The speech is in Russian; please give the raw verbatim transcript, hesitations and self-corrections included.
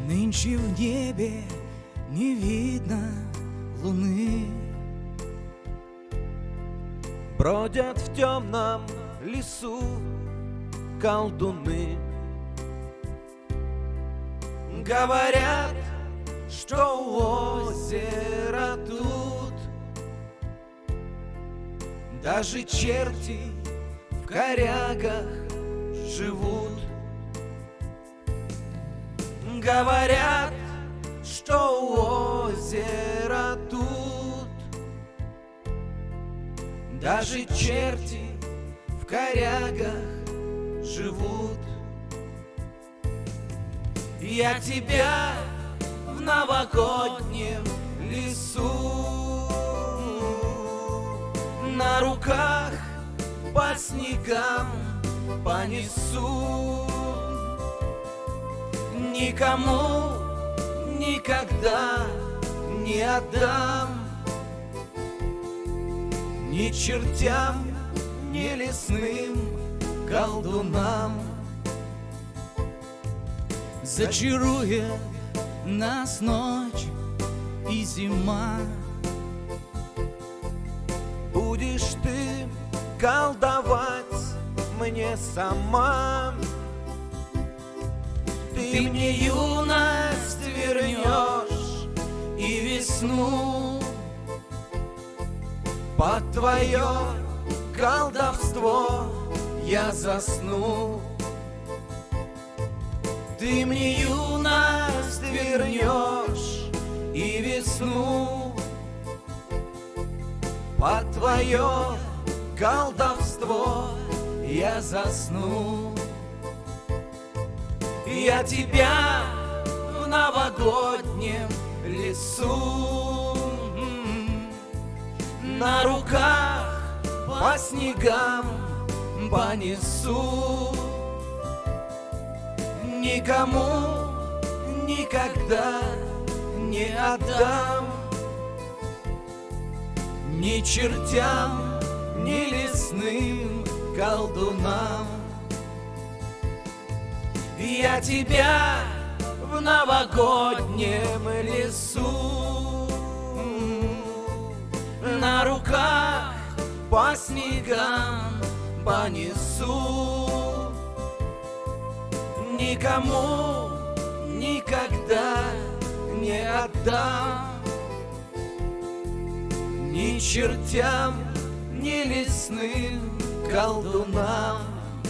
Нынче в небе не видно луны. Бродят в темном лесу колдуны. Говорят, что у озера тут даже черти в корягах живут. Говорят, что у озера тут даже черти в корягах живут. Я тебя в новогоднем лесу на руках по снегам понесу. Никому никогда не отдам, ни чертям, ни лесным колдунам. Зачарует нас ночь и зима, будешь ты колдовать мне сама. Ты мне юность вернешь и весну. Под твое колдовство я засну. Ты мне юность вернешь и весну. Под твое колдовство я засну. Я тебя в новогоднем лесу на руках по снегам понесу. Никому никогда не отдам, ни чертям, ни лесным колдунам. Я тебя в новогоднем лесу на руках по снегам понесу. Никому никогда не отдам, ни чертям, ни лесным колдунам.